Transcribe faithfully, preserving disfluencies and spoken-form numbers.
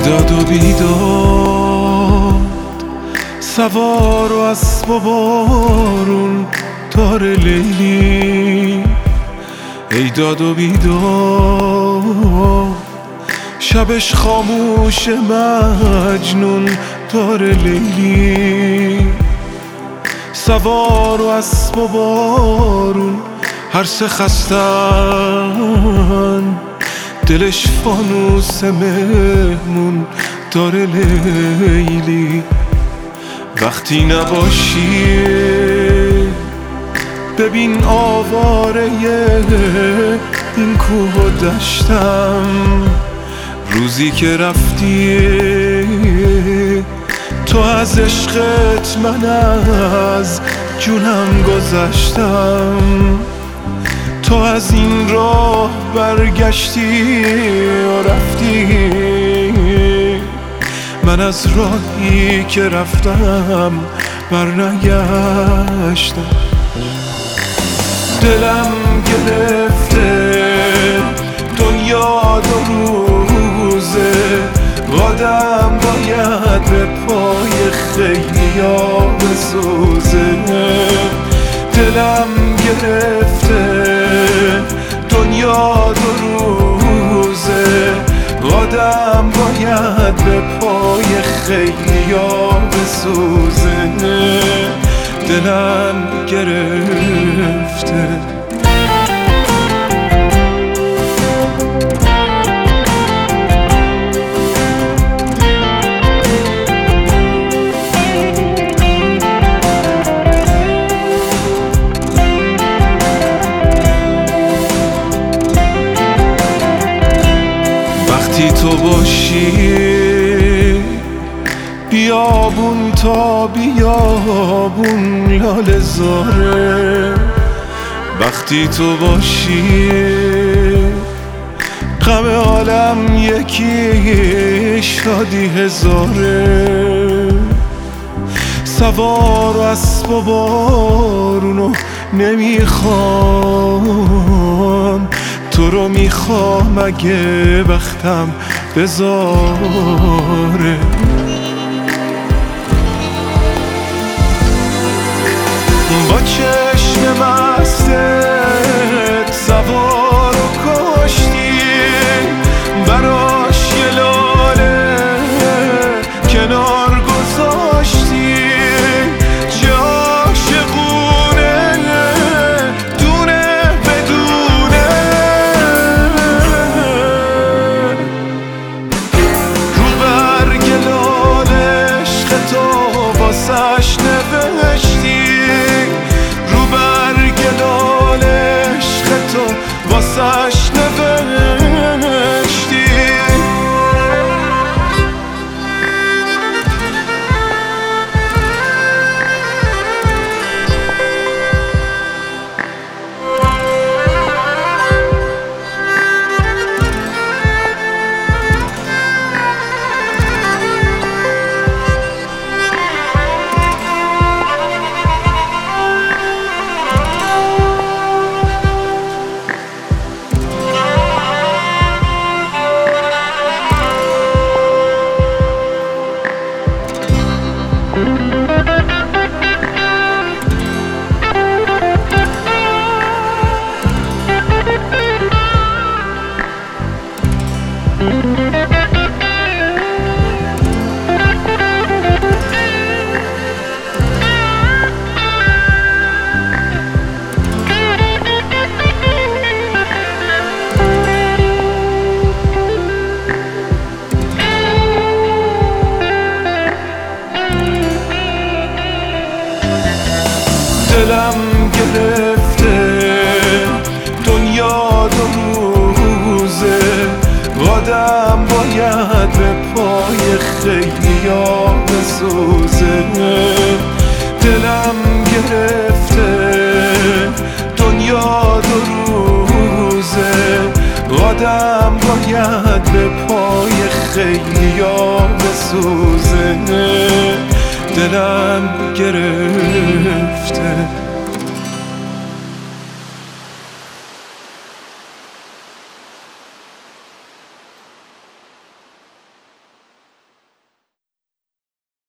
داد و بیداد، سوار و اسب و بارون تار لیلی. ای داد و بیداد، شبش خاموش مجنون تار لیلی. سوار و اسب و بارون هر سه خستن، دلش فانوس مهمون دار لیلی. وقتی نباشی ببین آواره این کوه و دشتم. روزی که رفتی تو از عشقت من از جونم گذشتم. تو از این راه برگشتی و رفتی، من از راهی که رفتم برنگشتم. دلم گرفته دنیا دو روزه، قدم باید به پای خیلیا بسوزه. دلم گرفته دنیا دو روزه، قدم باید به پای خیلیا بسوزه. دلم گرفته وقتی تو باشی بیابون تا بیابون لاله زاره. وقتی تو باشی غم عالم یکی شادی هزاره. سوار و اسب و بارونو نمیخوام، تو رو میخوام اگه وقتم بذاره. با چشم مستت سوار و کشتی، براش یه لاله کنار گذاشتی. چه عاشقونه دونه بدونه، رو برگ لاله عشق تو واسش نوشتی. واسش نوشتی. دلم گرفته دنیا دو روزه، قدم باید به پای خیلیا بسوزه. دلم گرفته دنیا دو روزه، قدم باید به پای خیلیا بسوزه. دلم گرفته